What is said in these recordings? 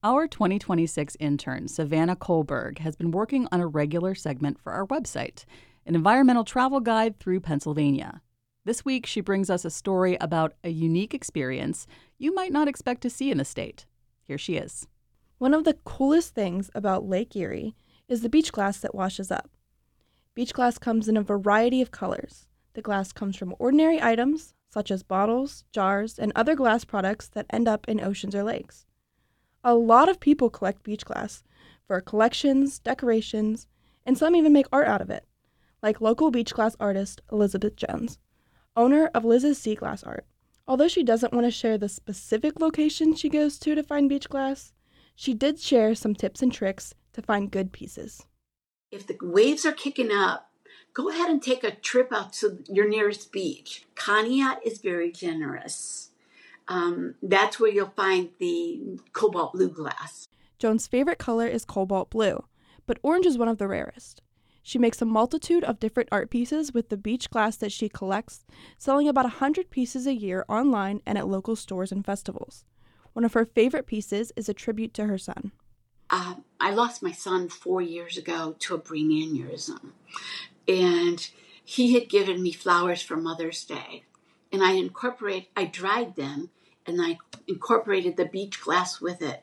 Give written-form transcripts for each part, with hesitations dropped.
Our 2026 intern, Savannah Kohlberg, has been working on a regular segment for our website, an environmental travel guide through Pennsylvania. This week, she brings us a story about a unique experience you might not expect to see in the state. Here she is. One of the coolest things about Lake Erie is the beach glass that washes up. Beach glass comes in a variety of colors. The glass comes from ordinary items, such as bottles, jars, and other glass products that end up in oceans or lakes. A lot of people collect beach glass for collections, decorations, and some even make art out of it, like local beach glass artist Elizabeth Jones, owner of Liz's Sea Glass Art. Although she doesn't want to share the specific location she goes to find beach glass, she did share some tips and tricks to find good pieces. If the waves are kicking up, go ahead and take a trip out to your nearest beach. Conneaut is very generous. That's where you'll find the cobalt blue glass. Joan's favorite color is cobalt blue, but orange is one of the rarest. She makes a multitude of different art pieces with the beach glass that she collects, selling about 100 pieces a year online and at local stores and festivals. One of her favorite pieces is a tribute to her son. I lost my son 4 years ago to a brain aneurysm, and he had given me flowers for Mother's Day, and I dried them, and I incorporated the beach glass with it,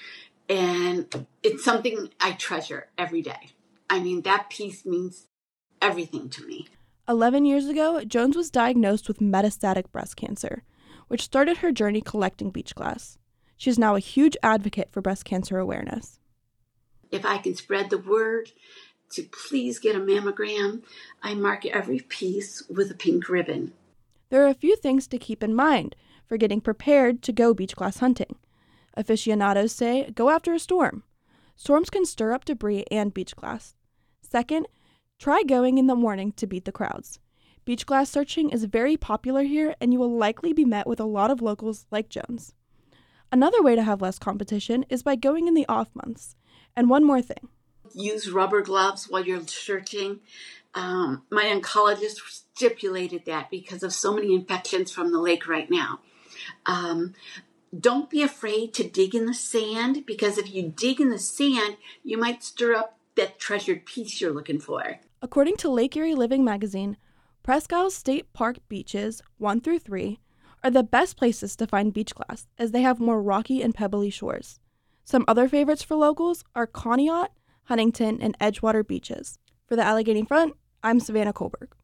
and it's something I treasure every day. I mean, that piece means everything to me. 11 years ago, Jones was diagnosed with metastatic breast cancer, which started her journey collecting beach glass. She is now a huge advocate for breast cancer awareness. If I can spread the word to please get a mammogram, I mark every piece with a pink ribbon. There are a few things to keep in mind for getting prepared to go beach glass hunting. Aficionados say go after a storm. Storms can stir up debris and beach glass. Second, try going in the morning to beat the crowds. Beach glass searching is very popular here, and you will likely be met with a lot of locals like Jones. Another way to have less competition is by going in the off months. And one more thing. Use rubber gloves while you're searching. My oncologist stipulated that because of so many infections from the lake right now. Don't be afraid to dig in the sand, because if you dig in the sand, you might stir up that treasured piece you're looking for. According to Lake Erie Living magazine, Presque Isle State Park beaches 1 through 3 are the best places to find beach glass, as they have more rocky and pebbly shores. Some other favorites for locals are Conneaut, Huntington, and Edgewater beaches. For the Allegheny Front, I'm Savannah Kohlberg.